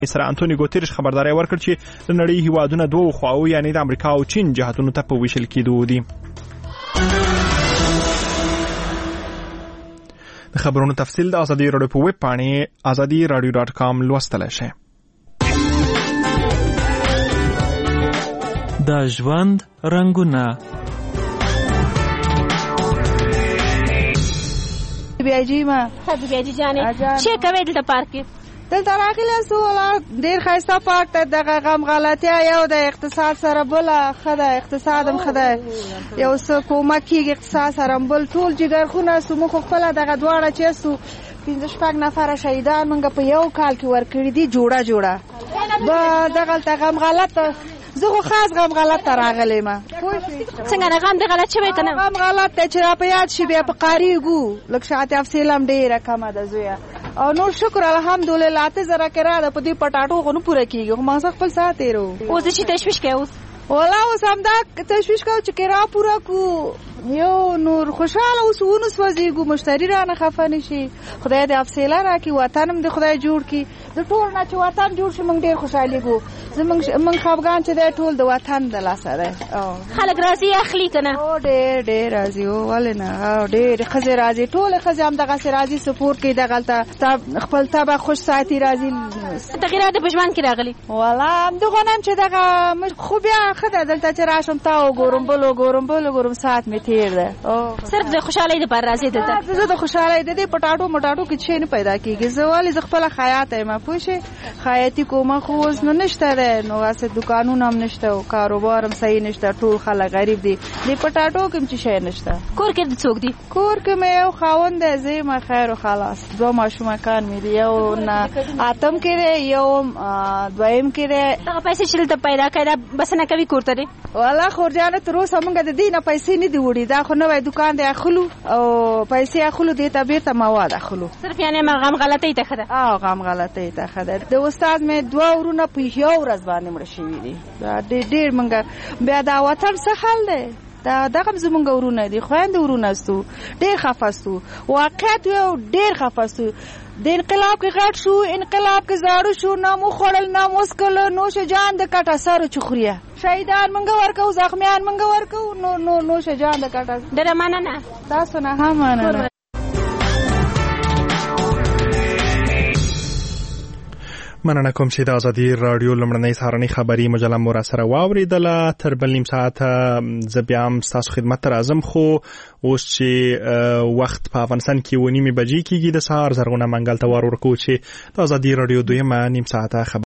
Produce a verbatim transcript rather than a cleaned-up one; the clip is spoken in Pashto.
سره انټونی ګوتریش خبرداري ورکړ چې د نړۍ هیوادونه دوه خواو یعنی د امریکا او چین جهاتونو ته په ویشل کېدو دي. د خبرونو تفصیل د ازادي راډیو په ویب پاڼې ازادي راډیو ډاټ کام لوستلی شئ. د ژوند رنګونه بیاجی ما خدای بیاجی جانې چه کوي دلته پارک کې دلته راغلی سو ډېر ښایسته پارک ته دغه غم غلطیا یو د اقتصاد سره بله ښه ده اقتصاد هم ښه ده یو څه کومک کېږي اقتصاد سره هم بل ټول جګرخونه سو موږ خو خپله دغه دواړه چې سو پنځه شپږ نفره شهیدان موږ په یو کال کې ورکړي دي جوړه جوړه به دغلته غم غلط زه خو خاص غم غلط ته راغلی ما څنګه د غم د غلط شوی که نه غم غلط دی چې را په یاد شي بیا په قاریږو لږ شاعت افصیله هم ډېره کمه ده زویه او نور شکر الحمدلله اته زره کرایه ده په دې پټاټو خو نه پوره کېږي خو مازه خپل ساعت تېرو اوس د شي تشویش کوي اوس والا اوس همدا تشویش کوو چې کرایه پوره کړو یو نور خوشحاله اوس ونسوځېږو مشتري رانه خفه نه شي خدای دې افصیله راکړي وطن هم د خدای جوړ کړي د ټول نه چې وطن جوړ شي موږ ډېر خوشحالېږو زموږ موږ خفګان چې دی ټول د وطن د لاسه دی خلک راځي اخلي که نه او ډېر ډېر راځي او ولې نه ډېرې ښځې راځي ټولې ښځې همدغسې راځي سپورټ کوي دغلته خپل طبع خوش ساتي راځي تغیرات په ژوند کې راغلي والا همدغه نن چې دغه خو بیا ښه ده دلته چې راشم تا وګورم بل وګورم بل وګورم ساعت مې تېر ده صرف د خوشحالۍ دپاره راځي دلته زه د خوشحالۍ د دې پټاټو مټاټو کې شی نه پیدا کېږي زه ولې زه خپله خیاط یم پوه شې خیاطي کومه خو اوس نو نشته دی نو هسې دوکانونه هم نشته او کاروبار هم صحیح نشته ټول خلک غریب دي دې پټاټو کې هم چې شی نشته کور کې څوک دي کور کې مې یو خاوند دی زه یم خیر و خلاص دوه ماشومکان مې دي یو نه اتم کې دی یو دویم کې دی دغه پیسې چې دلته پیدا کړي دا بسنه کوي کور ته دی والا خورجانه تر اوسه موږ د دې نه پیسې نه دي وړي دا خو نوی دوکان دی اخلو او پیسې اخلو دې ته بېرته مواد اخلو صرف یعنې غم غلطۍ ته ښه ده او غم غلطۍ ته ښه ده د استاد مې دوه ورونه په یو ورځ باندې مړه شوي دي دا ډېر موږ بیا دا وطن څه حال دی دا دغه زمونږ ورونه دي خویندې ورونه ستو ډېر خفه ستو واقعیت یو ډېر خفه ستو د انقلاب کې غټ شو انقلاب کې زاړه شو نامو خوړل نامو وسکل نوش جان د کټه سره چخوریا شهیدان منګه ورکو زخمیان منګه ورکو نو نو نوش جان د کټه ډېره مننه تاسو نه هم مننه مننه کوم چې د ازادي راډیو لمړنۍ سهارنۍ خبري مجله مو را سره واورېدله تر بل نیم ساعته زه بیا هم ستاسو خدمت ته راځم خو اوس چې وخت په افغانستان کې اوه نیمې بجې کېږي د سهار زرغونه منګل ته وار ورکوو چې د ازادي راډیو دویمه نیم ساعته خبر